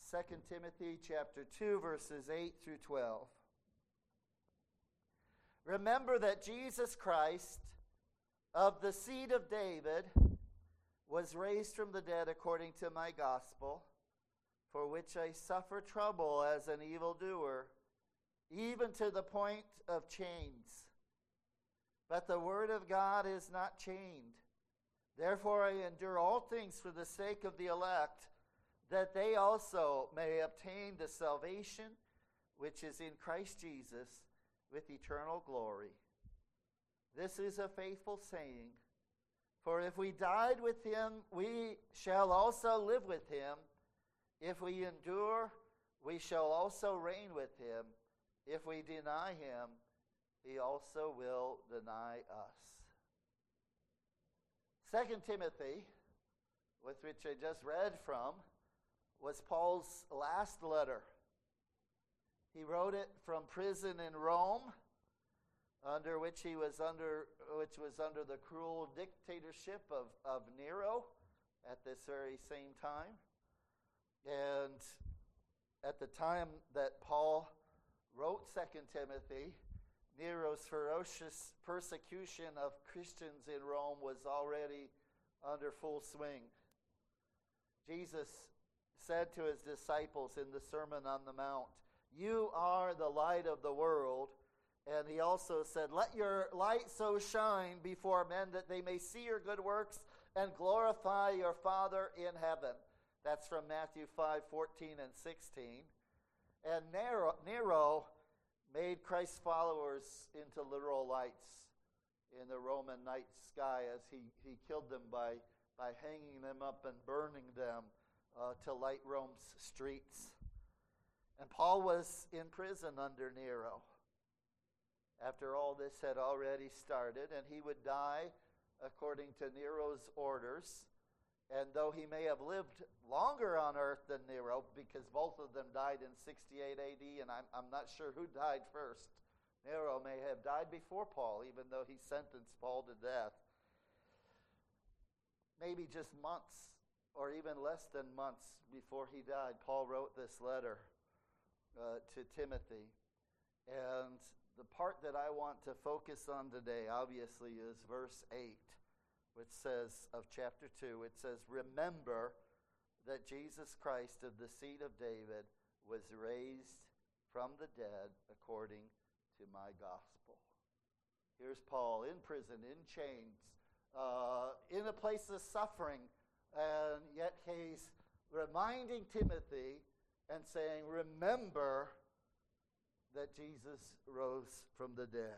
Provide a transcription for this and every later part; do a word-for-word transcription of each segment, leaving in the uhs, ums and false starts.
Second Timothy chapter two, verses eight through twelve. Remember that Jesus Christ, of the seed of David, was raised from the dead according to my gospel, for which I suffer trouble as an evildoer, even to the point of chains. But the word of God is not chained. Therefore I endure all things for the sake of the elect, that they also may obtain the salvation which is in Christ Jesus with eternal glory. This is a faithful saying, for if we died with him, we shall also live with him. If we endure, we shall also reign with him. If we deny him, he also will deny us. Second Timothy, with which I just read from, was Paul's last letter. He wrote it from prison in Rome, under which he was under, which was under the cruel dictatorship of, of Nero at this very same time. And at the time that Paul wrote Second Timothy, Nero's ferocious persecution of Christians in Rome was already under full swing. Jesus said to his disciples in the Sermon on the Mount, "You are the light of the world." And he also said, "Let your light so shine before men that they may see your good works and glorify your Father in heaven." That's from Matthew five, fourteen and sixteen. And Nero, Nero made Christ's followers into literal lights in the Roman night sky as he, he killed them by, by hanging them up and burning them uh, to light Rome's streets. And Paul was in prison under Nero after all this had already started, and he would die according to Nero's orders. And though he may have lived longer on earth than Nero, because both of them died in sixty-eight A D, and I'm, I'm not sure who died first. Nero may have died before Paul, even though he sentenced Paul to death. Maybe just months, or even less than months before he died, Paul wrote this letter uh, to Timothy. And the part that I want to focus on today, obviously, is verse eight. Which says, of chapter two, it says, "Remember that Jesus Christ of the seed of David was raised from the dead according to my gospel." Here's Paul in prison, in chains, uh, in a place of suffering, and yet he's reminding Timothy and saying, remember that Jesus rose from the dead.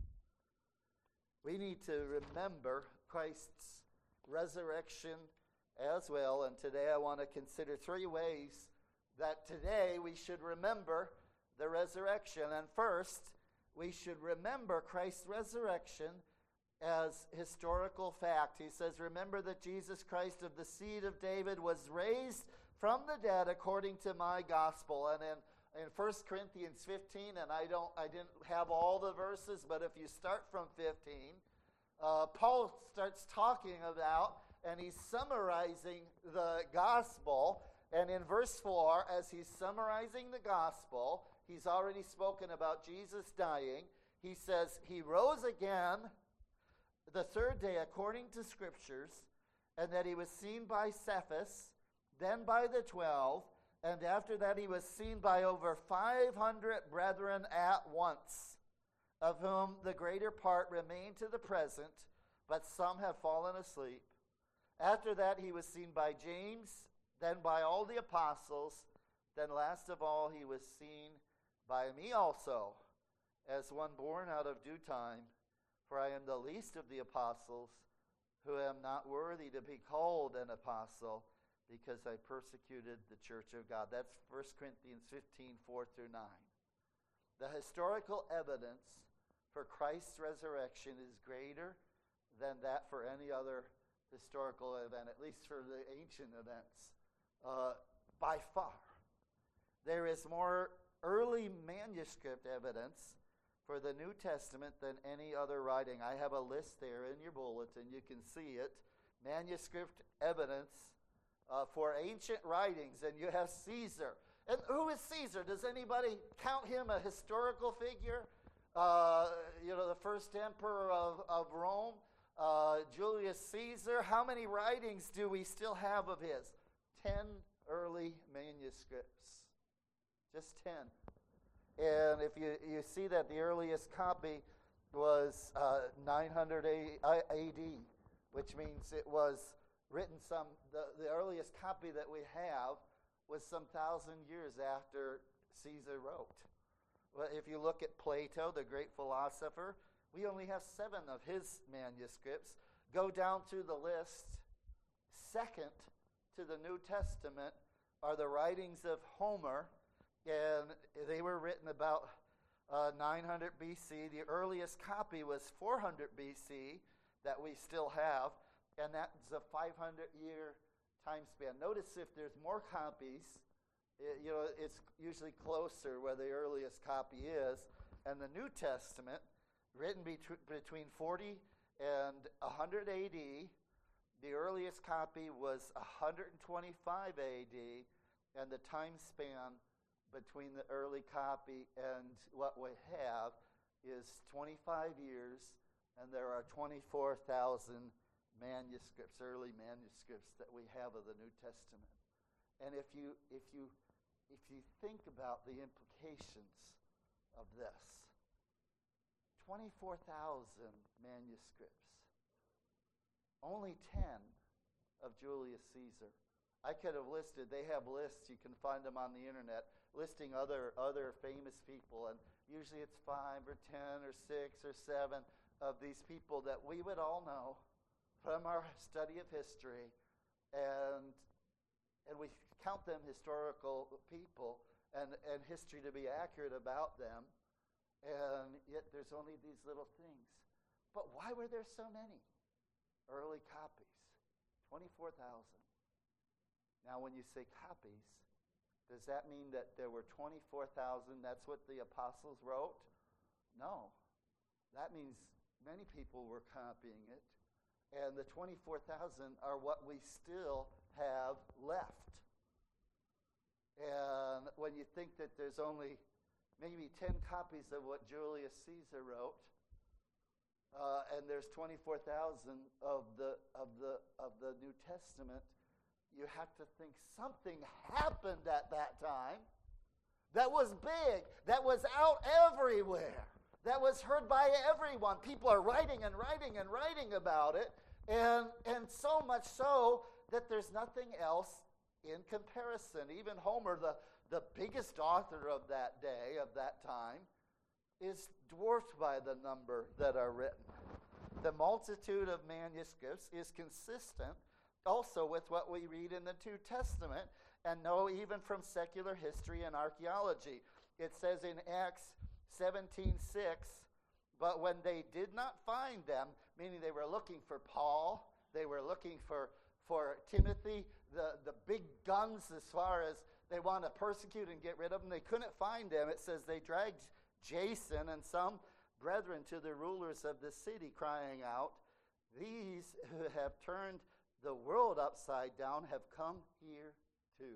We need to remember Christ's resurrection as well. And today I want to consider three ways that today we should remember the resurrection. And first, we should remember Christ's resurrection as historical fact. He says, remember that Jesus Christ of the seed of David was raised from the dead according to my gospel. And in In First Corinthians fifteen, and I don't, I didn't have all the verses, but if you start from fifteen, uh, Paul starts talking about, and he's summarizing the gospel. And in verse four, as he's summarizing the gospel, he's already spoken about Jesus dying. He says, he rose again the third day according to Scriptures, and that he was seen by Cephas, then by the twelve, and after that he was seen by over five hundred brethren at once, of whom the greater part remain to the present, but some have fallen asleep. After that he was seen by James, then by all the apostles, then last of all he was seen by me also, as one born out of due time. For I am the least of the apostles, who am not worthy to be called an apostle, because I persecuted the church of God. That's First Corinthians fifteen, four through nine. The historical evidence for Christ's resurrection is greater than that for any other historical event, at least for the ancient events, uh, by far. There is more early manuscript evidence for the New Testament than any other writing. I have a list there in your bulletin. You can see it. Manuscript evidence uh, for ancient writings, and you have Caesar. And who is Caesar? Does anybody count him a historical figure? Uh, you know, the first emperor of, of Rome, uh, Julius Caesar. How many writings do we still have of his? Ten early manuscripts. Just ten. And if you, you see that the earliest copy was uh, nine hundred A D, which means it was written some, the, the earliest copy that we have was some thousand years after Caesar wrote. Well, if you look at Plato, the great philosopher, we only have seven of his manuscripts. Go down through the list. Second to the New Testament are the writings of Homer, and they were written about uh, nine hundred B C. The earliest copy was four hundred B C that we still have, and that's a five hundred year time span. Notice if there's more copies, it, you know, it's usually closer where the earliest copy is. And the New Testament, written bet- between forty and one hundred A D, the earliest copy was one hundred twenty-five A D, and the time span between the early copy and what we have is twenty-five years, and there are twenty-four thousand manuscripts, early manuscripts that we have of the New Testament. And if you if you if you think about the implications of this, twenty-four thousand manuscripts, only ten of Julius Caesar. I could have listed, they have lists, you can find them on the internet, listing other other famous people, and usually it's five or ten or six or seven of these people that we would all know from our study of history, and and we count them historical people, and, and history to be accurate about them, and yet there's only these little things. But why were there so many early copies? twenty-four thousand. Now when you say copies, does that mean that there were twenty-four thousand, that's what the apostles wrote? No. That means many people were copying it. And the twenty-four thousand are what we still have left. And when you think that there's only maybe ten copies of what Julius Caesar wrote, uh, and there's twenty-four thousand of the of the of the New Testament, you have to think something happened at that time that was big, that was out everywhere, that was heard by everyone. People are writing and writing and writing about it, and and so much so that there's nothing else in comparison. Even Homer, the, the biggest author of that day, of that time, is dwarfed by the number that are written. The multitude of manuscripts is consistent also with what we read in the New Testament and know even from secular history and archaeology. It says in Acts seventeen six, but when they did not find them, meaning they were looking for Paul, they were looking for, for Timothy, the, the big guns as far as they want to persecute and get rid of them, they couldn't find them. It says they dragged Jason and some brethren to the rulers of the city, crying out, these who have turned the world upside down have come here too.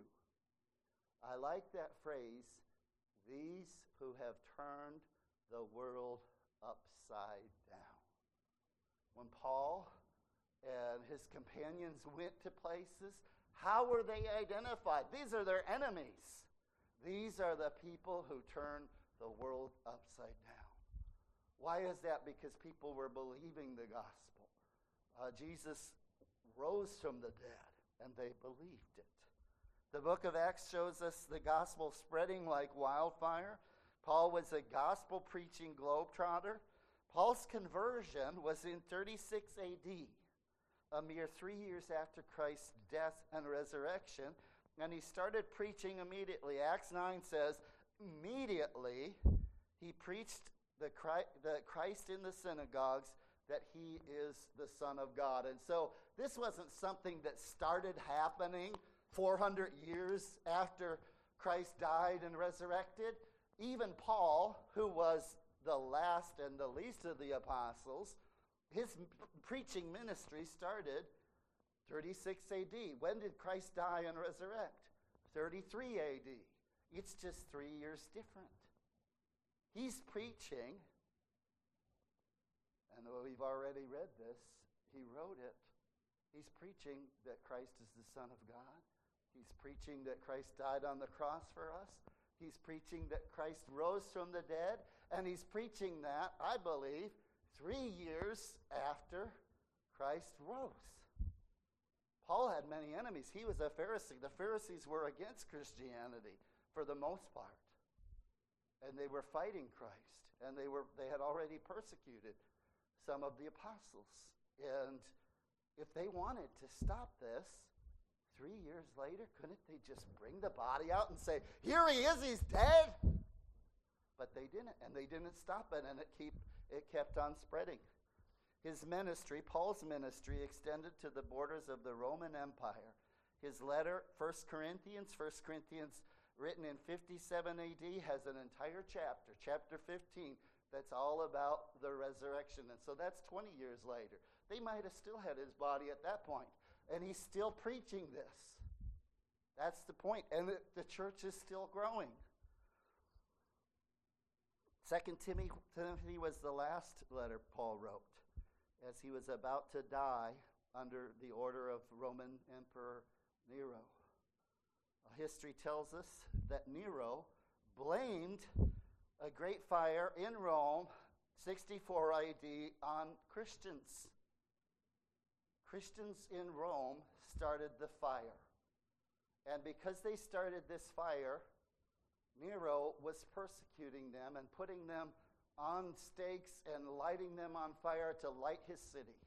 I like that phrase, these who have turned the world upside down. When Paul and his companions went to places, how were they identified? These are their enemies. These are the people who turn the world upside down. Why is that? Because people were believing the gospel. Uh, Jesus rose from the dead, and they believed it. The book of Acts shows us the gospel spreading like wildfire. Paul was a gospel-preaching globetrotter. Paul's conversion was in thirty-six A D, a mere three years after Christ's death and resurrection, and he started preaching immediately. Acts nine says, immediately he preached the Christ, the Christ in the synagogues, that he is the Son of God. And so this wasn't something that started happening four hundred years after Christ died and resurrected. Even Paul, who was the last and the least of the apostles, his preaching ministry started thirty-six A D. When did Christ die and resurrect? thirty-three A D. It's just three years different. He's preaching, and we've already read this. He wrote it. He's preaching that Christ is the Son of God. He's preaching that Christ died on the cross for us. He's preaching that Christ rose from the dead. And he's preaching that, I believe, three years after Christ rose. Paul had many enemies. He was a Pharisee. The Pharisees were against Christianity for the most part. And they were fighting Christ. And they were they had already persecuted some of the apostles. And if they wanted to stop this, three years later, couldn't they just bring the body out and say, here he is, he's dead? But they didn't, and they didn't stop it, and it keep it kept on spreading. His ministry, Paul's ministry, extended to the borders of the Roman Empire. His letter, First Corinthians, First Corinthians, written in fifty-seven A D, has an entire chapter, chapter fifteen, that's all about the resurrection. And so that's twenty years later. They might have still had his body at that point. And he's still preaching this. That's the point. And the, the church is still growing. Second Timothy, Timothy was the last letter Paul wrote as he was about to die under the order of Roman Emperor Nero. History tells us that Nero blamed a great fire in Rome, sixty-four A D, on Christians. Christians in Rome started the fire. And because they started this fire, Nero was persecuting them and putting them on stakes and lighting them on fire to light his city.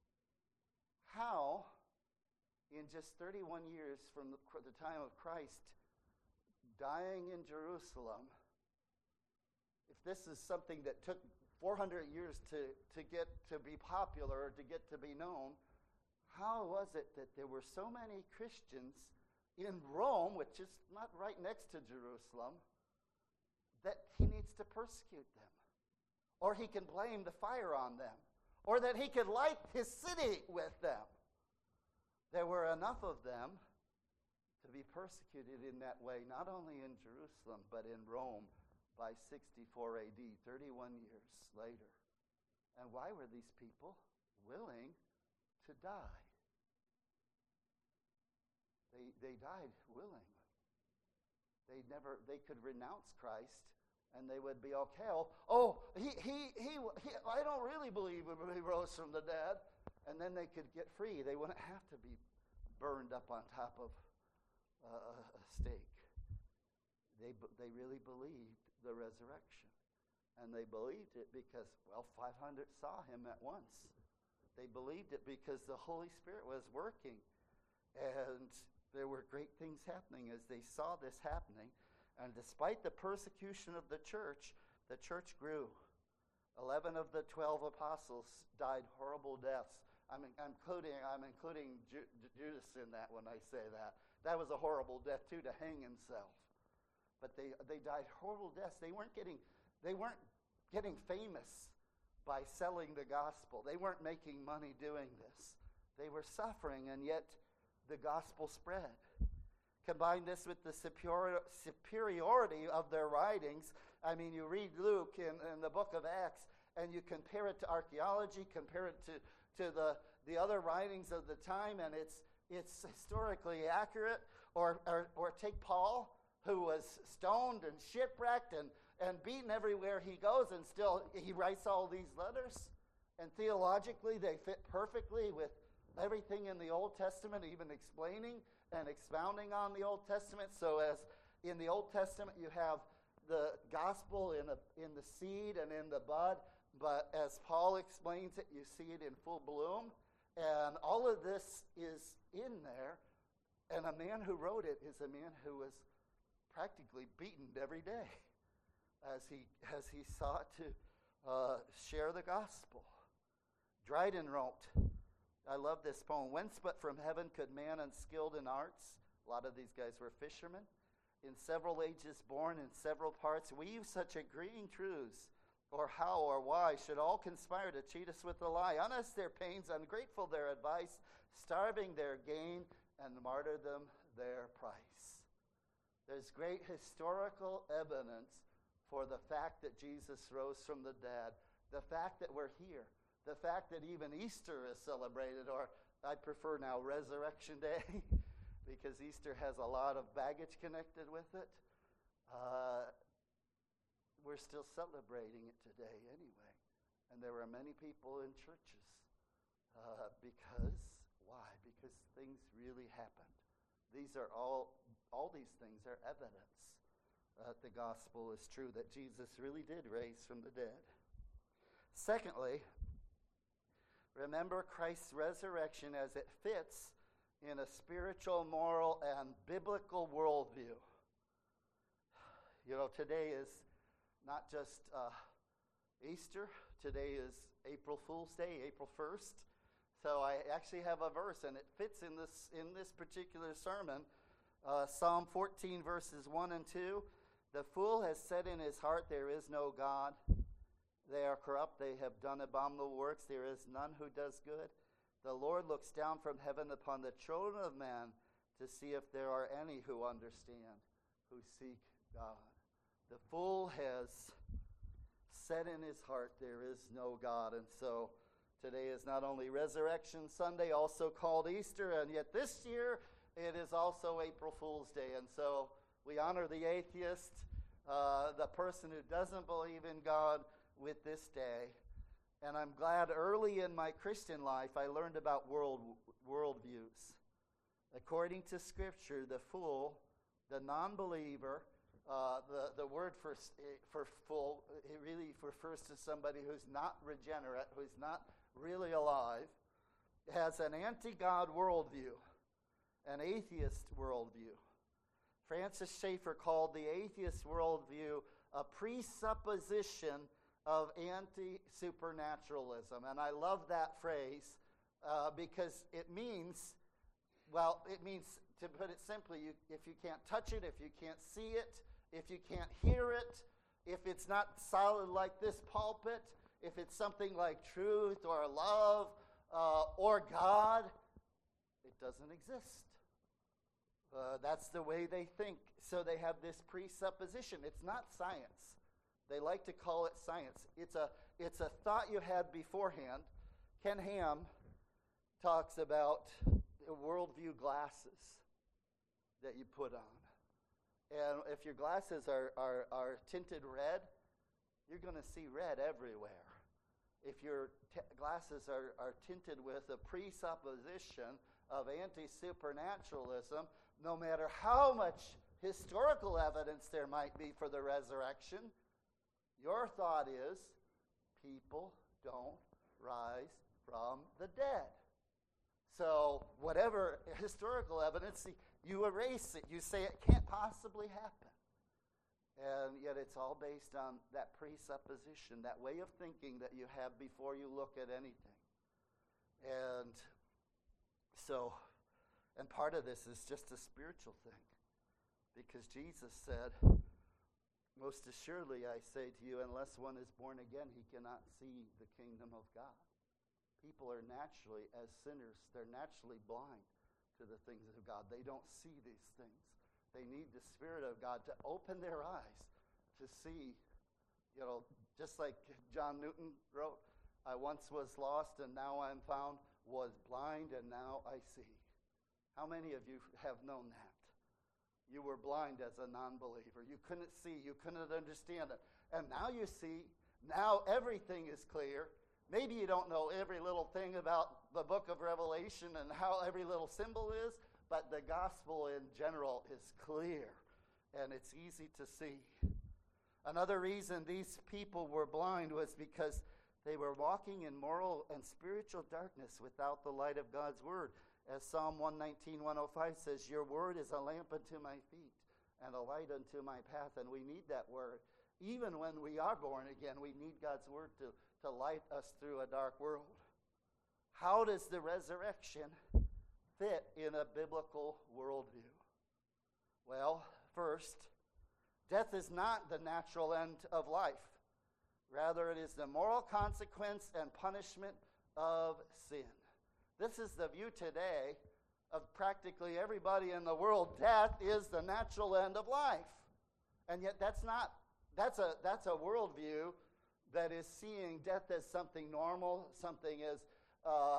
How, in just thirty-one years from the, the time of Christ dying in Jerusalem, if this is something that took four hundred years to, to get to be popular or to get to be known, how was it that there were so many Christians in Rome, which is not right next to Jerusalem, that he needs to persecute them? Or he can blame the fire on them? Or that he could light his city with them? There were enough of them to be persecuted in that way, not only in Jerusalem, but in Rome by sixty-four A D, thirty-one years later. And why were these people willing to die? They they died willingly. They never they could renounce Christ, and they would be okay. Oh, oh he, he he he I don't really believe he rose from the dead, and then they could get free. They wouldn't have to be burned up on top of uh, a stake. They they really believed the resurrection, and they believed it because, well, five hundred saw him at once. They believed it because the Holy Spirit was working, and there were great things happening as they saw this happening. And despite the persecution of the church, the church grew. Eleven of the twelve apostles died horrible deaths. I'm, I'm including, I'm including Ju- Judas in that when I say that. That was a horrible death too, to hang himself. But they they died horrible deaths. They weren't getting they weren't getting famous by selling the gospel. They weren't making money doing this. They were suffering, and yet the gospel spread. Combine this with the superior, superiority of their writings. I mean, you read Luke in, in the book of Acts, and you compare it to archaeology, compare it to, to the, the other writings of the time, and it's it's historically accurate. Or, or, or take Paul, who was stoned and shipwrecked and, and beaten everywhere he goes, and still he writes all these letters. And theologically, they fit perfectly with everything in the Old Testament, even explaining and expounding on the Old Testament. So as in the Old Testament, you have the gospel in, a, in the seed and in the bud, but as Paul explains it, you see it in full bloom. And all of this is in there. And a man who wrote it is a man who was practically beaten every day as he, as he sought to uh, share the gospel. Dryden wrote, I love this poem. Whence but from heaven could man unskilled in arts, a lot of these guys were fishermen, in several ages born in several parts, weave such agreeing truths or how or why should all conspire to cheat us with a lie, honest their pains, ungrateful their advice, starving their gain, and martyrdom their price. There's great historical evidence for the fact that Jesus rose from the dead, the fact that we're here, the fact that even Easter is celebrated, or I prefer now Resurrection Day, because Easter has a lot of baggage connected with it. Uh, we're still celebrating it today anyway. And there are many people in churches. Uh, because, why? Because things really happened. These are all, all these things are evidence that the gospel is true, that Jesus really did raise from the dead. Secondly, remember Christ's resurrection as it fits in a spiritual, moral, and biblical worldview. You know, today is not just uh, Easter. Today is April Fool's Day, April first. So I actually have a verse, and it fits in this in this particular sermon. Uh, Psalm fourteen, verses one and two. The fool has said in his heart, there is no God. They are corrupt. They have done abominable works. There is none who does good. The Lord looks down from heaven upon the children of man to see if there are any who understand, who seek God. The fool has said in his heart, there is no God. And so today is not only Resurrection Sunday, also called Easter, and yet this year it is also April Fool's Day. And so we honor the atheist, uh, the person who doesn't believe in God, with this day. And I'm glad early in my Christian life I learned about world worldviews. According to Scripture, the fool, the non-believer, uh, the, the word for, for fool, it really refers to somebody who's not regenerate, who's not really alive, has an anti-God worldview, an atheist worldview. Francis Schaeffer called the atheist worldview a presupposition of anti-supernaturalism. And I love that phrase uh, because it means, well, it means, to put it simply, you, if you can't touch it, if you can't see it, if you can't hear it, if it's not solid like this pulpit, if it's something like truth or love uh, or God, it doesn't exist. Uh, that's the way they think. So they have this presupposition. It's not science. They like to call it science. It's a, it's a thought you had beforehand. Ken Ham talks about worldview glasses that you put on. And if your glasses are, are, are tinted red, you're going to see red everywhere. If your t- glasses are, are tinted with a presupposition of anti-supernaturalism, no matter how much historical evidence there might be for the resurrection, your thought is, people don't rise from the dead. So whatever historical evidence, you erase it. You say it can't possibly happen. And yet it's all based on that presupposition, that way of thinking that you have before you look at anything. And so, and part of this is just a spiritual thing. Because Jesus said, most assuredly I say to you, unless one is born again, he cannot see the kingdom of God. People are naturally, as sinners, they're naturally blind to the things of God. They don't see these things. They need the Spirit of God to open their eyes to see, you know, just like John Newton wrote, I once was lost and now I'm found, was blind and now I see. How many of you have known that? You were blind as a non-believer. You couldn't see. You couldn't understand it. And now you see. Now everything is clear. Maybe you don't know every little thing about the book of Revelation and how every little symbol is, but the gospel in general is clear, and it's easy to see. Another reason these people were blind was because they were walking in moral and spiritual darkness without the light of God's word. As Psalm one nineteen, one oh five says, your word is a lamp unto my feet and a light unto my path. And we need that word. Even when we are born again, we need God's word to, to light us through a dark world. How does the resurrection fit in a biblical worldview? Well, first, death is not the natural end of life. Rather, it is the moral consequence and punishment of sin. This is the view today of practically everybody in the world. Death is the natural end of life. And yet that's not, that's a, that's a worldview that is seeing death as something normal, something as, uh,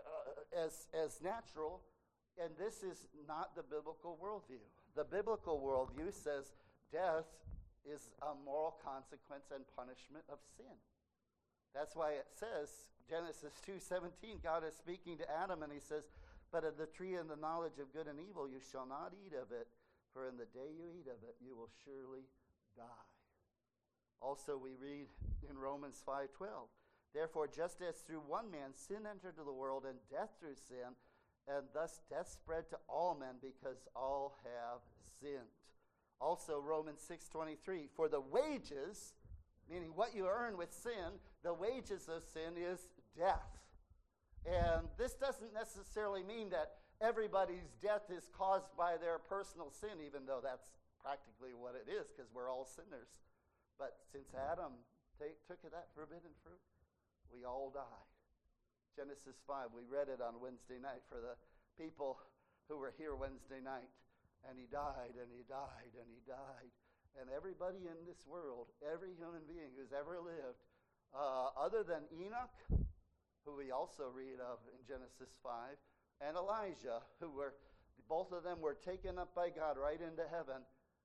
as, as natural. And this is not the biblical worldview. The biblical worldview says death is a moral consequence and punishment of sin. That's why it says, Genesis two seventeen, God is speaking to Adam and he says, but of the tree and the knowledge of good and evil you shall not eat of it, for in the day you eat of it you will surely die. Also we read in Romans five twelve, therefore just as through one man sin entered into the world and death through sin, and thus death spread to all men because all have sinned. Also Romans six twenty-three, for the wages, meaning what you earn with sin, the wages of sin is death. And this doesn't necessarily mean that everybody's death is caused by their personal sin, even though that's practically what it is, because we're all sinners. But since Adam t- took that forbidden fruit, we all died. Genesis five, we read it on Wednesday night for the people who were here Wednesday night. And he died, and he died, and he died. And everybody in this world, every human being who's ever lived, uh, other than Enoch, who we also read of in Genesis five, and Elijah, who were, both of them were taken up by God right into heaven,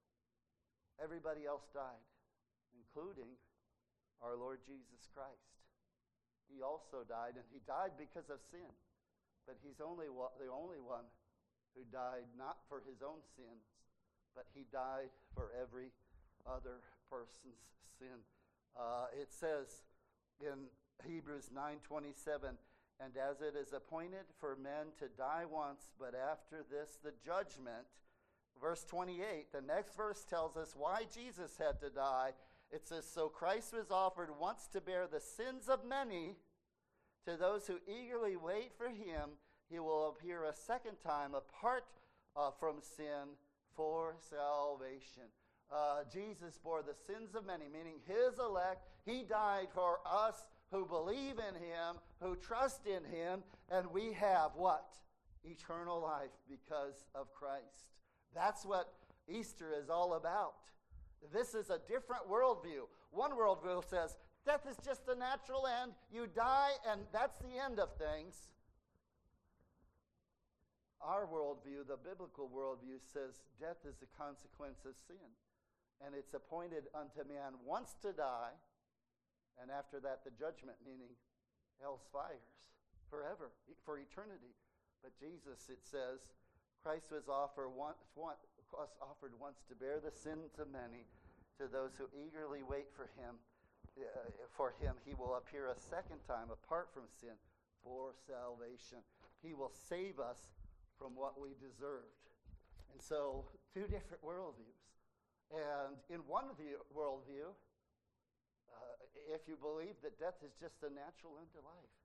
everybody else died, including our Lord Jesus Christ. He also died, and he died because of sin. But he's only wa- the only one who died not for his own sins, but he died for every other person's sin. Uh, it says in Hebrews nine twenty-seven, and as it is appointed for men to die once, but after this the judgment. Verse twenty-eight, the next verse tells us why Jesus had to die. It says, so Christ was offered once to bear the sins of many. To those who eagerly wait for him, he will appear a second time apart uh, from sin for salvation. Uh, Jesus bore the sins of many, meaning his elect. He died for us who believe in him, who trust in him, and we have what? Eternal life because of Christ. That's what Easter is all about. This is a different worldview. One worldview says, death is just a natural end. You die, and that's the end of things. Our worldview, the biblical worldview, says death is a consequence of sin. And it's appointed unto man once to die, and after that the judgment, meaning hell's fires, forever, for eternity. But Jesus, it says, Christ was offered once, was offered once to bear the sins of many. To those who eagerly wait for him, uh, for him, he will appear a second time apart from sin for salvation. He will save us from what we deserved. And so, two different worldviews. And in one view, worldview, uh, if you believe that death is just a natural end to life,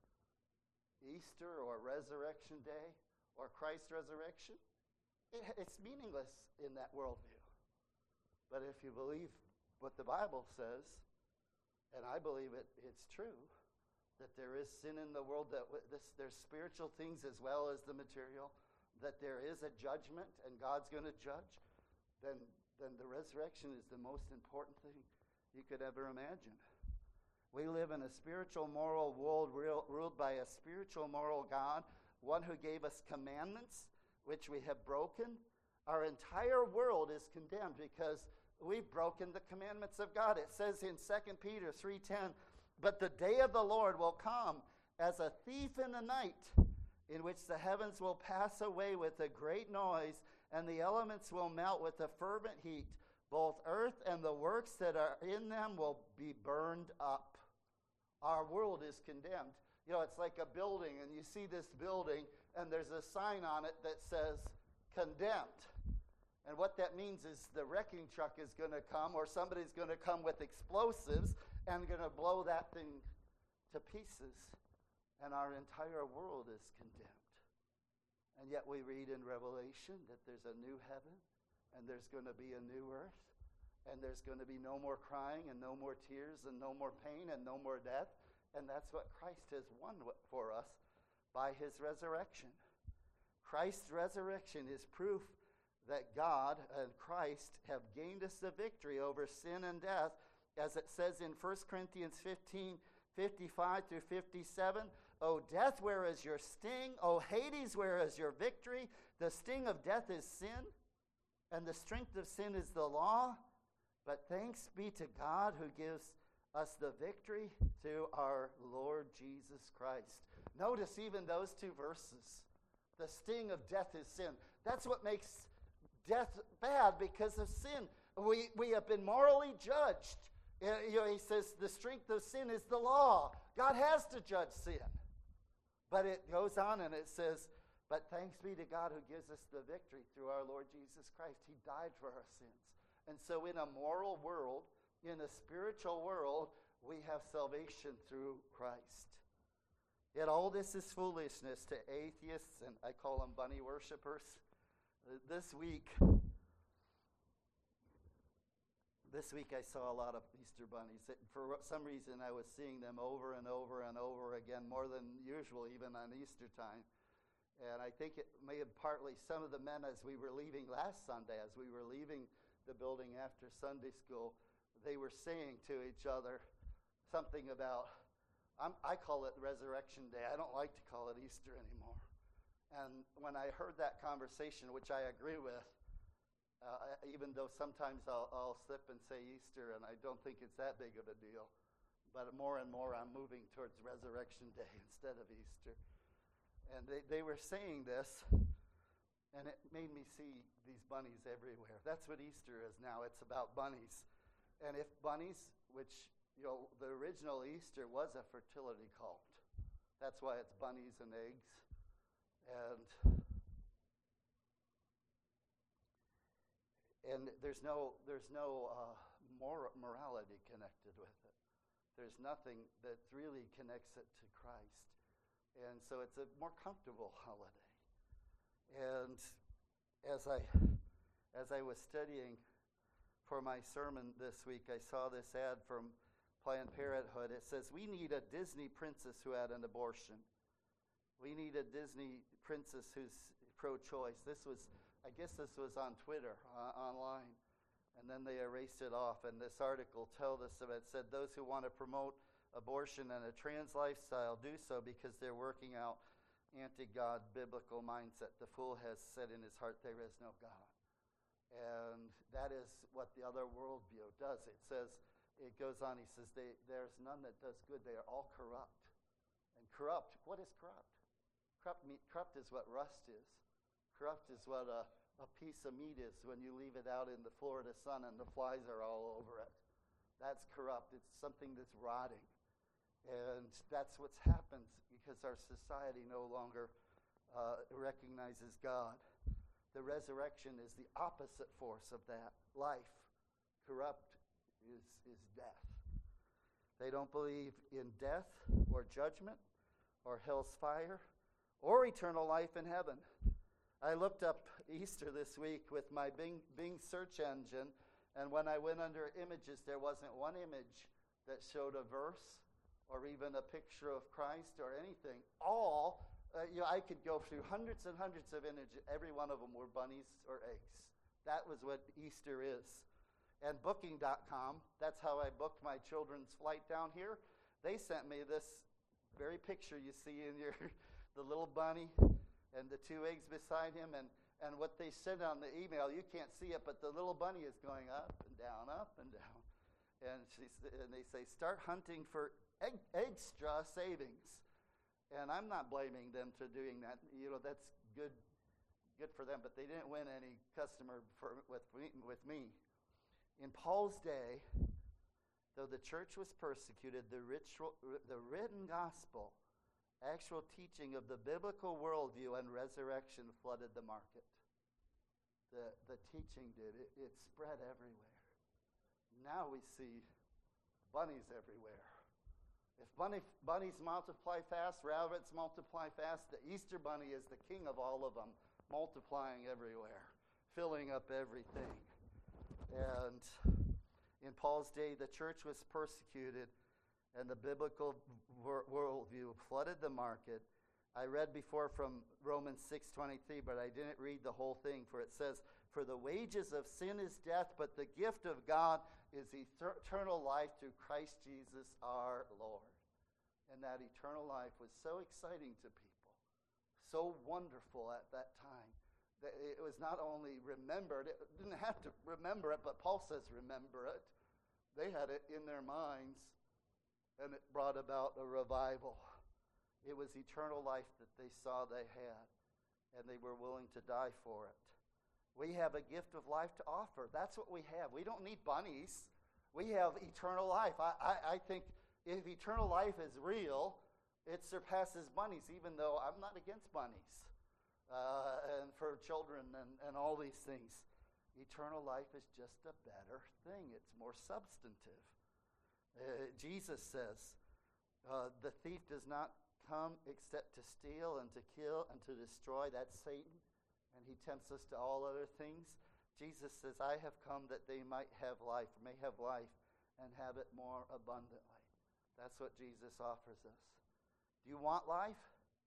Easter or Resurrection Day or Christ's resurrection, it, it's meaningless in that worldview. But if you believe what the Bible says, and I believe it, it's true, that there is sin in the world, that this, there's spiritual things as well as the material, that there is a judgment and God's going to judge, then, then the resurrection is the most important thing you could ever imagine. We live in a spiritual, moral world ruled by a spiritual, moral God, one who gave us commandments, which we have broken. Our entire world is condemned because we've broken the commandments of God. It says in Second Peter three ten, but the day of the Lord will come as a thief in the night, in which the heavens will pass away with a great noise, and the elements will melt with a fervent heat. Both earth and the works that are in them will be burned up. Our world is condemned. You know, it's like a building, and you see this building, and there's a sign on it that says, condemned. And what that means is the wrecking truck is going to come, or somebody's going to come with explosives and going to blow that thing to pieces. And our entire world is condemned. And yet we read in Revelation that there's a new heaven and there's going to be a new earth. and there's going to be no more crying and no more tears and no more pain and no more death. And that's what Christ has won for us by his resurrection. Christ's resurrection is proof that God and Christ have gained us the victory over sin and death, as it says in First Corinthians fifteen, fifty-five through fifty-seven. O death, where is your sting? O Hades, where is your victory? The sting of death is sin, and the strength of sin is the law. But thanks be to God who gives us the victory through our Lord Jesus Christ. Notice even those two verses. The sting of death is sin. That's what makes death bad, because of sin. We, we have been morally judged. You know, he says the strength of sin is the law. God has to judge sin. But it goes on and it says, but thanks be to God who gives us the victory through our Lord Jesus Christ. He died for our sins. And so in a moral world, in a spiritual world, we have salvation through Christ. Yet all this is foolishness to atheists, and I call them bunny worshipers. This week, this week I saw a lot of Easter bunnies. For some reason, I was seeing them over and over and over again, more than usual, even on Easter time. And I think it may have partly some of the men, as we were leaving last Sunday, as we were leaving the building after Sunday school, they were saying to each other something about, I'm, I call it Resurrection Day. I don't like to call it Easter anymore. And when I heard that conversation, which I agree with, uh, even though sometimes I'll, I'll slip and say Easter, and I don't think it's that big of a deal, but more and more I'm moving towards Resurrection Day instead of Easter. And they, they were saying this, and it made me see these bunnies everywhere. That's what Easter is now. It's about bunnies. And if bunnies, which, you know, the original Easter was a fertility cult. That's why it's bunnies and eggs. And and there's no there's no uh, mor- morality connected with it. There's nothing that really connects it to Christ. And so it's a more comfortable holiday. And as I as I was studying for my sermon this week, I saw this ad from Planned Parenthood. It says, we need a Disney princess who had an abortion. We need a Disney princess who's pro-choice. This was, I guess this was on Twitter, uh, online. And then they erased it off. And this article told us about it, said those who want to promote abortion and a trans lifestyle do so because they're working out anti-God biblical mindset. The fool has said in his heart, there is no God. And that is what the other worldview does. It says, it goes on, he says, they, there's none that does good. They are all corrupt. And corrupt, what is corrupt? Corrupt, meat, corrupt is what rust is. Corrupt is what a, a piece of meat is when you leave it out in the Florida sun and the flies are all over it. That's corrupt. It's something that's rotting. And that's what's happened because our society no longer uh, recognizes God. The resurrection is the opposite force of that. Life, corrupt, is, is death. They don't believe in death or judgment or hell's fire or eternal life in heaven. I looked up Easter this week with my Bing, Bing search engine, and when I went under images, there wasn't one image that showed a verse or even a picture of Christ or anything. All Uh, you know, I could go through hundreds and hundreds of images. Every one of them were bunnies or eggs. That was what Easter is. And booking dot com, that's how I booked my children's flight down here. They sent me this very picture you see in your, the little bunny and the two eggs beside him. And, and what they said on the email, you can't see it, but the little bunny is going up and down, up and down. And, she, and they say, start hunting for egg, extra savings. And I'm not blaming them for doing that. You know, that's good good for them, but they didn't win any customer for, with, me, with me. In Paul's day, though the church was persecuted, the, ritual, the written gospel, actual teaching of the biblical worldview and resurrection flooded the market. The, the teaching did. It, it spread everywhere. Now we see bunnies everywhere. If bunny, bunnies multiply fast, rabbits multiply fast, the Easter bunny is the king of all of them, multiplying everywhere, filling up everything. And In Paul's day, the church was persecuted, and the biblical wor- worldview flooded the market. I read before from Romans six twenty-three, but I didn't read the whole thing, for it says, "For the wages of sin is death, but the gift of God is eternal life through Christ Jesus our Lord." And that eternal life was so exciting to people, so wonderful at that time, that it was not only remembered, it didn't have to remember it, but Paul says remember it. They had it in their minds, and it brought about a revival. It was eternal life that they saw they had, and they were willing to die for it. We have a gift of life to offer. That's what we have. We don't need bunnies. We have eternal life. I, I, I think if eternal life is real, it surpasses bunnies, even though I'm not against bunnies uh, and for children and, and all these things. Eternal life is just a better thing. It's more substantive. Uh, Jesus says, uh, the thief does not come except to steal and to kill and to destroy. That's Satan, and he tempts us to all other things. Jesus says, I have come that they might have life, may have life, and have it more abundantly. That's what Jesus offers us. Do you want life?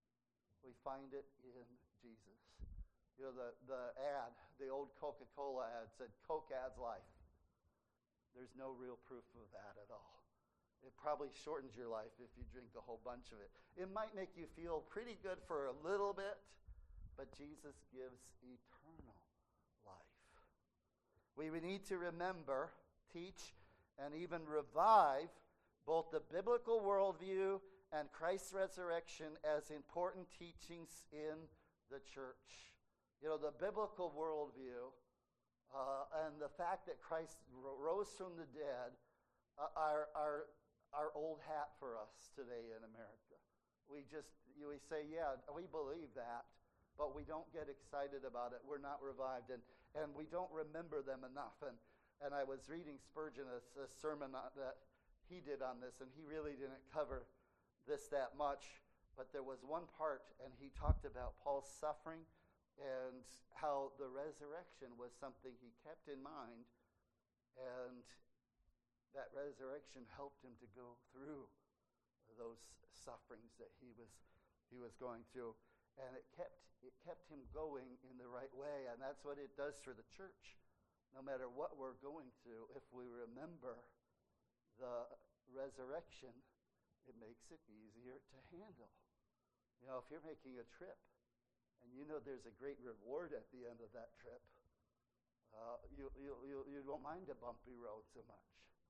We find it in Jesus. You know, the, the ad, the old Coca-Cola ad said, Coke adds life. There's no real proof of that at all. It probably shortens your life if you drink a whole bunch of it. It might make you feel pretty good for a little bit, but Jesus gives eternal life. We need to remember, teach, and even revive both the biblical worldview and Christ's resurrection as important teachings in the church. You know, the biblical worldview uh, and the fact that Christ rose from the dead uh, are, are our old hat for us today in America. We just, you, we say, yeah, we believe that, but we don't get excited about it. We're not revived, and, and we don't remember them enough. And, and I was reading Spurgeon, a, a sermon that he did on this, and he really didn't cover this that much, but there was one part, and he talked about Paul's suffering and how the resurrection was something he kept in mind, and that resurrection helped him to go through those sufferings that he was he was going through, and it kept it kept him going in the right way. And that's what it does for the church. No matter what we're going through, if we remember the resurrection, it makes it easier to handle. You know, if you're making a trip and you know there's a great reward at the end of that trip, uh, you, you you you don't mind a bumpy road so much.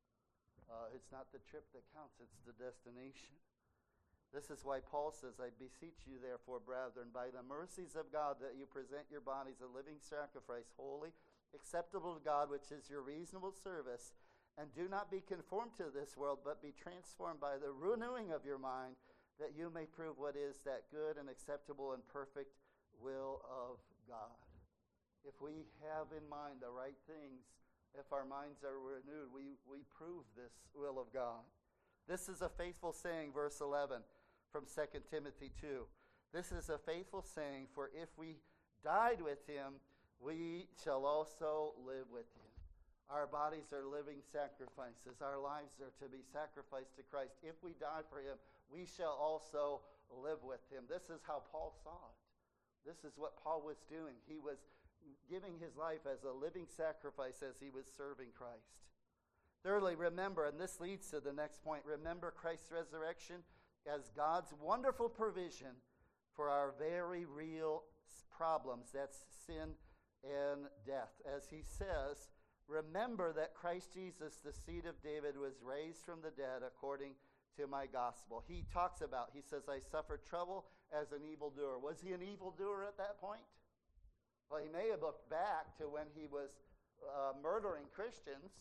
Uh, it's not the trip that counts, it's the destination. This is why Paul says, I beseech you therefore, brethren, by the mercies of God, that you present your bodies a living sacrifice, holy, acceptable to God, which is your reasonable service. And do not be conformed to this world, but be transformed by the renewing of your mind, that you may prove what is that good and acceptable and perfect will of God. If we have in mind the right things, if our minds are renewed, we, we prove this will of God. This is a faithful saying, verse eleven, from Second Timothy two. This is a faithful saying, for if we died with him, we shall also live with him. Our bodies are living sacrifices. Our lives are to be sacrificed to Christ. If we die for him, we shall also live with him. This is how Paul saw it. This is what Paul was doing. He was giving his life as a living sacrifice as he was serving Christ. Thirdly, remember, and this leads to the next point, remember Christ's resurrection as God's wonderful provision for our very real problems. That's sin and death. As he says, remember that Christ Jesus, the seed of David, was raised from the dead according to my gospel. He talks about, he says, I suffered trouble as an evildoer. Was he an evildoer at that point? Well, he may have looked back to when he was uh, murdering Christians,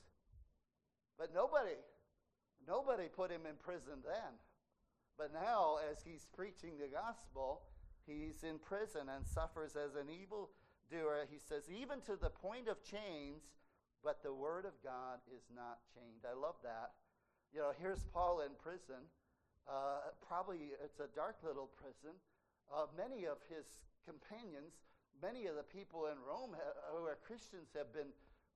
but nobody, nobody put him in prison then. But now, as he's preaching the gospel, he's in prison and suffers as an evildoer. He says, even to the point of chains, but the word of God is not chained. I love that. You know, here's Paul in prison. Uh, probably it's a dark little prison. Uh, many of his companions, many of the people in Rome who are Christians have been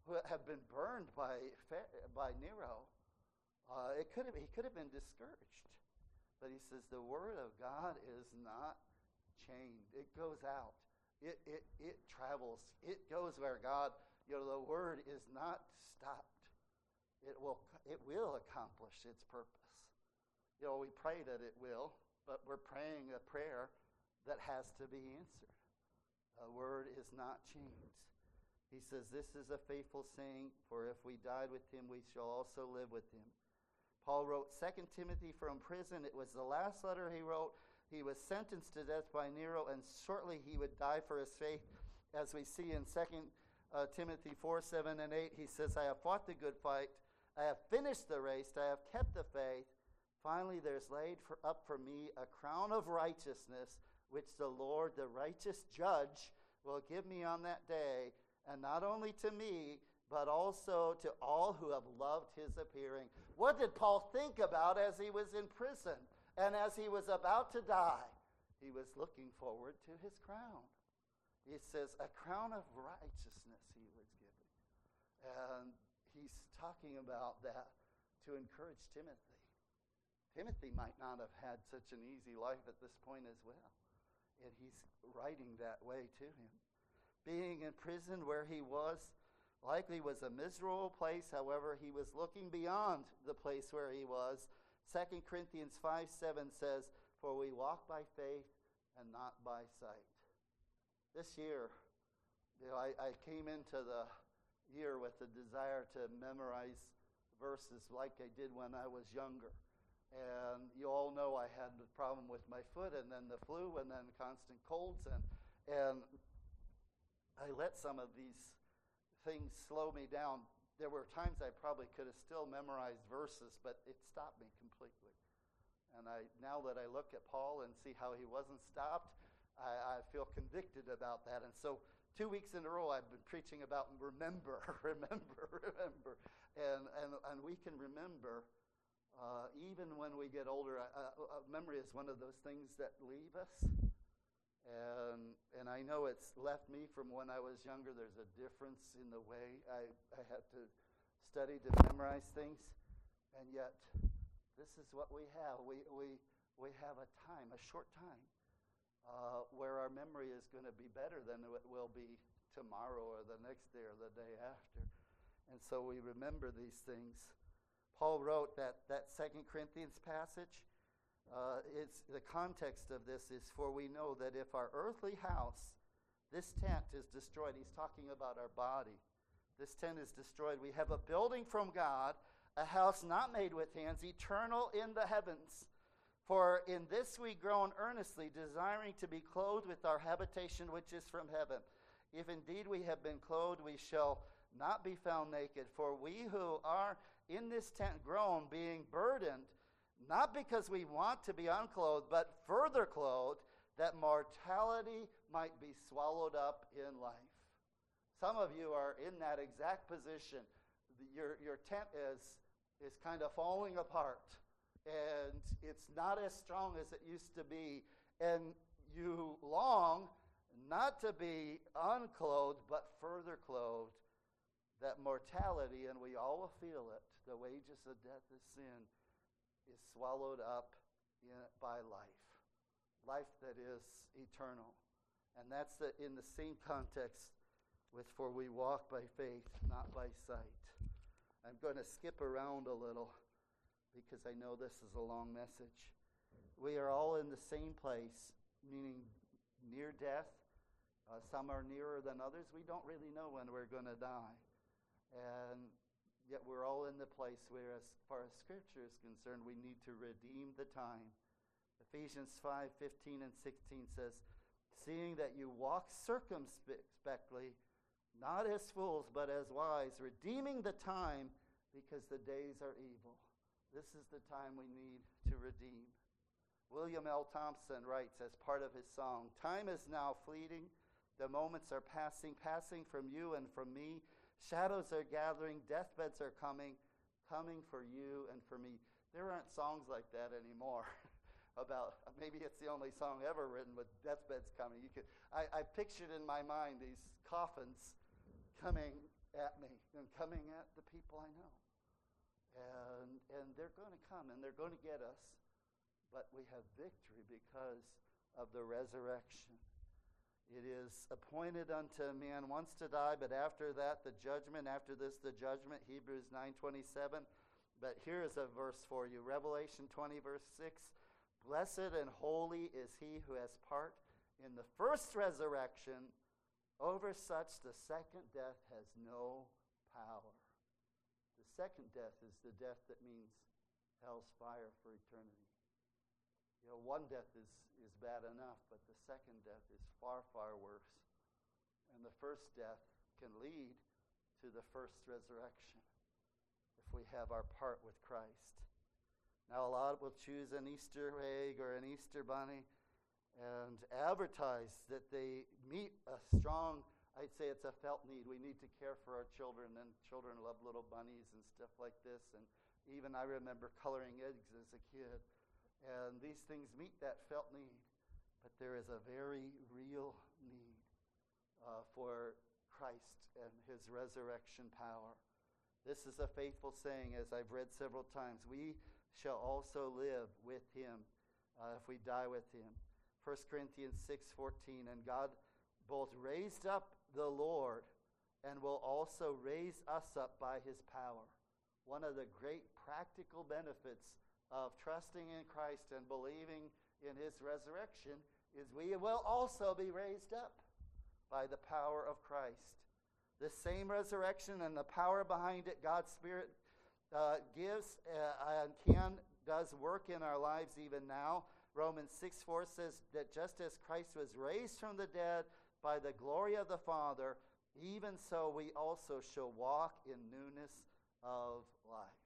who have been burned by by Nero. Uh, it could have he could have been discouraged, but he says the word of God is not chained. It goes out. It it it travels. It goes where God. You know, the word is not stopped. It will it will accomplish its purpose. You know, we pray that it will, but we're praying a prayer that has to be answered. The word is not changed. He says, this is a faithful saying, for if we died with him, we shall also live with him. Paul wrote Second Timothy from prison. It was the last letter he wrote. He was sentenced to death by Nero, and shortly he would die for his faith. As we see in Second uh, Timothy four, seven, and eight, he says, I have fought the good fight. I have finished the race. I have kept the faith. Finally, there's laid for, up for me a crown of righteousness, which the Lord, the righteous judge, will give me on that day, and not only to me, but also to all who have loved his appearing. What did Paul think about as he was in prison and as he was about to die? He was looking forward to his crown. It says, a crown of righteousness he was given. And he's talking about that to encourage Timothy. Timothy might not have had such an easy life at this point as well. And he's writing that way to him. Being in prison where he was likely was a miserable place. However, he was looking beyond the place where he was. Second Corinthians five seven says, for we walk by faith and not by sight. This year, you know, I, I came into the year with the desire to memorize verses like I did when I was younger. And you all know I had the problem with my foot, and then the flu, and then constant colds, and and I let some of these things slow me down. There were times I probably could have still memorized verses, but it stopped me completely. And I now that I look at Paul and see how he wasn't stopped, I, I feel convicted about that. And so two weeks in a row I've been preaching about remember, remember, remember. And, and, and we can remember uh, even when we get older. Uh, uh, memory is one of those things that leave us. And and I know it's left me from when I was younger. There's a difference in the way I, I had to study to memorize things. And yet, this is what we have. We we we have a time, a short time, uh, where our memory is going to be better than it will be tomorrow or the next day or the day after. And so we remember these things. Paul wrote that, that Second Corinthians passage. Uh, it's the context of this is, for we know that if our earthly house, this tent is destroyed. He's talking about our body. This tent is destroyed. We have a building from God, a house not made with hands, eternal in the heavens. For in this we groan earnestly, desiring to be clothed with our habitation which is from heaven. If indeed we have been clothed, we shall not be found naked. For we who are in this tent groan, being burdened, not because we want to be unclothed, but further clothed, that mortality might be swallowed up in life. Some of you are in that exact position. Your, your tent is, is kind of falling apart, and it's not as strong as it used to be, and you long not to be unclothed, but further clothed, that mortality, and we all will feel it, the wages of death is sin, is swallowed up in, by life. Life that is eternal. And that's the, in the same context with for we walk by faith, not by sight. I'm going to skip around a little because I know this is a long message. We are all in the same place, meaning near death. Uh, some are nearer than others. We don't really know when we're going to die. And yet we're all in the place where, as far as Scripture is concerned, we need to redeem the time. Ephesians five fifteen and sixteen says, seeing that you walk circumspectly, not as fools, but as wise, redeeming the time because the days are evil. This is the time we need to redeem. William L. Thompson writes as part of his song, time is now fleeting, the moments are passing, passing from you and from me. Shadows are gathering, deathbeds are coming, coming for you and for me. There aren't songs like that anymore. About maybe it's the only song ever written with deathbeds coming. You could, I, I pictured in my mind these coffins coming at me and coming at the people I know. And, and they're going to come and they're going to get us. But we have victory because of the resurrection. It is appointed unto a man once to die, but after that the judgment. After this the judgment, Hebrews nine twenty-seven. But here is a verse for you, Revelation twenty, verse six. Blessed and holy is he who has part in the first resurrection. Over such the second death has no power. The second death is the death that means hell's fire for eternity. You know, one death is, is bad enough, but the second death is far, far worse. And the first death can lead to the first resurrection if we have our part with Christ. Now, a lot will choose an Easter egg or an Easter bunny and advertise that they meet a strong, I'd say it's a felt need. We need to care for our children, and children love little bunnies and stuff like this. And even I remember coloring eggs as a kid. And these things meet that felt need. But there is a very real need uh, for Christ and his resurrection power. This is a faithful saying, as I've read several times. We shall also live with him uh, if we die with him. First Corinthians six fourteen, and God both raised up the Lord and will also raise us up by his power. One of the great practical benefits of trusting in Christ and believing in his resurrection is we will also be raised up by the power of Christ. The same resurrection and the power behind it, God's Spirit uh, gives uh, and can, does work in our lives even now. Romans six four says that just as Christ was raised from the dead by the glory of the Father, even so we also shall walk in newness of life.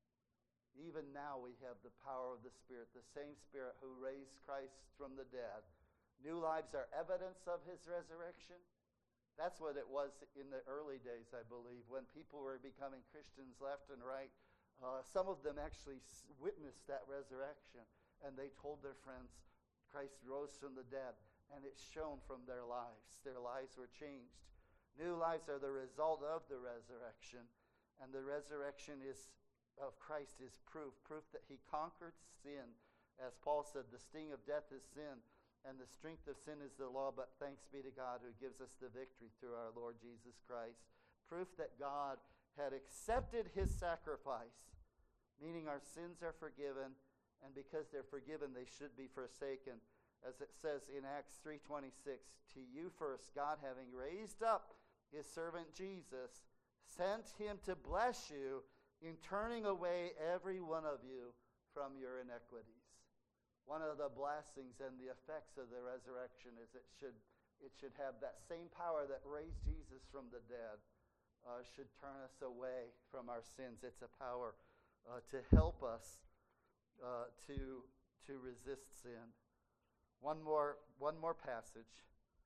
Even now we have the power of the Spirit, the same Spirit who raised Christ from the dead. New lives are evidence of his resurrection. That's what it was in the early days, I believe, when people were becoming Christians left and right. Uh, some of them actually witnessed that resurrection, and they told their friends, Christ rose from the dead, and it's shown from their lives. Their lives were changed. New lives are the result of the resurrection, and the resurrection is of Christ is proof, proof that he conquered sin. As Paul said, the sting of death is sin, and the strength of sin is the law, but thanks be to God who gives us the victory through our Lord Jesus Christ. Proof that God had accepted his sacrifice, meaning our sins are forgiven, and because they're forgiven, they should be forsaken. As it says in Acts three twenty-six, to you first, God having raised up his servant Jesus, sent him to bless you in turning away every one of you from your iniquities. One of the blessings and the effects of the resurrection is it should it should have that same power that raised Jesus from the dead, uh, should turn us away from our sins. It's a power uh, to help us uh, to to resist sin. One more one more passage,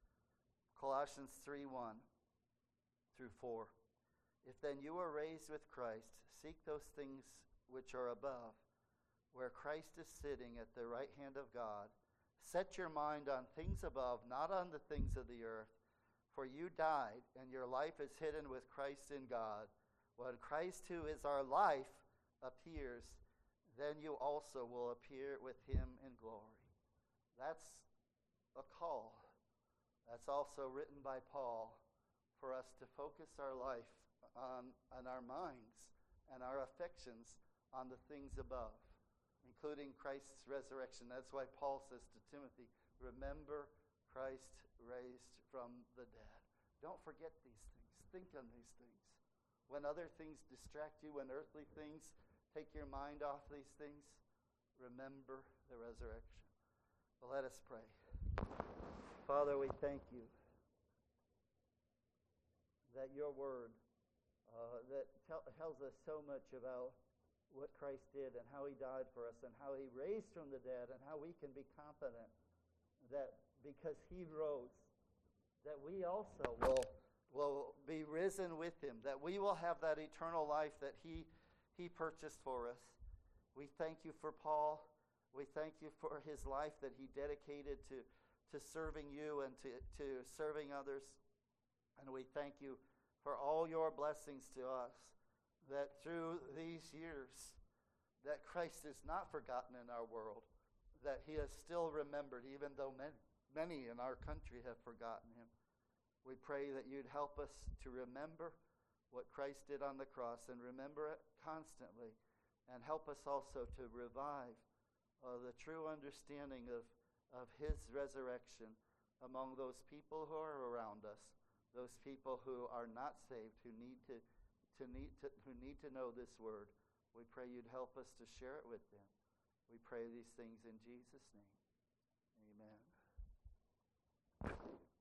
Colossians three one through four. If then you are raised with Christ, seek those things which are above, where Christ is sitting at the right hand of God. Set your mind on things above, not on the things of the earth. For you died, and your life is hidden with Christ in God. When Christ, who is our life, appears, then you also will appear with him in glory. That's a call. That's also written by Paul for us to focus our life on, on our minds and our affections on the things above, including Christ's resurrection. That's why Paul says to Timothy, remember Christ raised from the dead. Don't forget these things. Think on these things. When other things distract you, when earthly things take your mind off these things, remember the resurrection. Well, let us pray. Father, we thank you that your word uh, that tell, tells us so much about what Christ did and how he died for us and how he raised from the dead and how we can be confident that because he rose, that we also will, will be risen with him, that we will have that eternal life that he, he purchased for us. We thank you for Paul. We thank you for his life that he dedicated to, to serving you and to, to serving others. And we thank you for all your blessings to us, that through these years, that Christ is not forgotten in our world, that he is still remembered, even though many, many in our country have forgotten him. We pray that you'd help us to remember what Christ did on the cross and remember it constantly, and help us also to revive uh, the true understanding of, of his resurrection among those people who are around us, those people who are not saved, who need to, to, need to, who need to know this word. We pray you'd help us to share it with them. We pray these things in Jesus' name. Amen.